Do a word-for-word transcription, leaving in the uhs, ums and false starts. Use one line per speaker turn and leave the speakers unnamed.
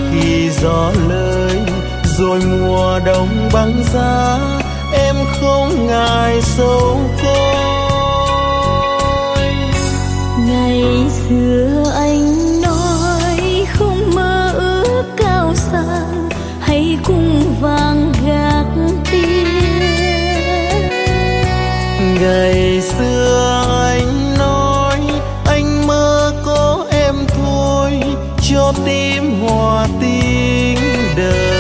khi gió lớn rồi mùa đông băng giá, em không ngại sầu côi.
Ngày xưa anh nói không mơ ước cao xa, hãy cùng vàng gác tiền.
Ngày xưa anh nói anh mơ có em thôi, cho tim hòa tiếng đời.